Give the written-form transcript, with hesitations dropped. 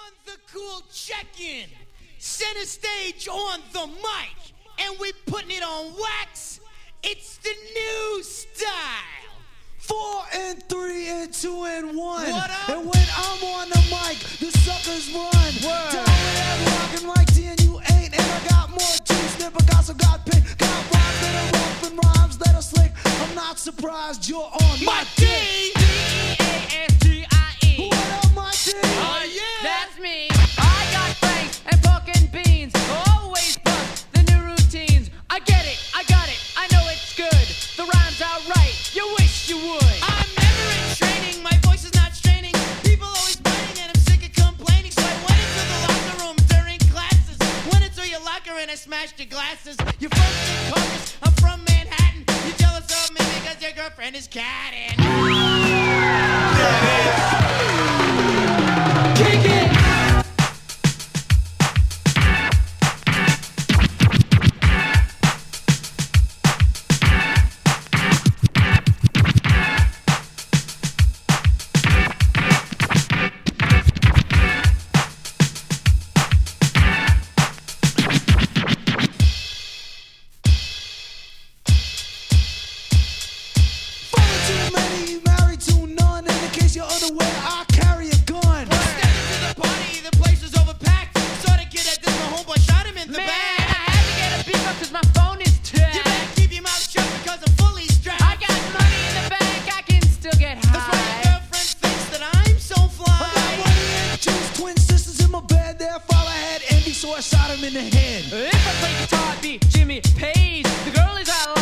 on the cool check-in, center stage on the mic, and we putting it on wax. It's the new style. 4 and 3 and 2 and 1. What up? And when I'm on the mic, the suckers run. Word. Down there rockin' like T and you ain't. And I got more juice than Picasso got pink. Got rhymes that are rough and rhymes that are slick. I'm not surprised you're on My D. D-E-A-S-T-I-E. What up, my D? Oh yeah. That's me. I got banks and pork and beans. Always bust the new routines. I get it, I got it, I know it's good. The rhymes are right, you wish you would. I'm never in training, my voice is not straining. People always biting and I'm sick of complaining. So I went into the locker room during classes. Went into your locker and I smashed your glasses. You're from Secaucus, I'm from Manhattan. You're jealous of me because your girlfriend is catting. Kick it! Falling too many, married to none. And in case you're unaware, I carry a gun. Stepped into the party, the place was overpacked. Saw the kid at this, my homeboy shot him in the Man, back. I had to get a beef up cause my phone is You tapped. better keep your mouth shut because I'm fully strapped. I got money in the bank, I can still get That's why your high. girlfriend thinks that I'm so I got fly. money and juice, twin sisters in my bed. Their father had envy, so I shot him in the head. If I play guitar, I'd be Jimmy Page. The girl is out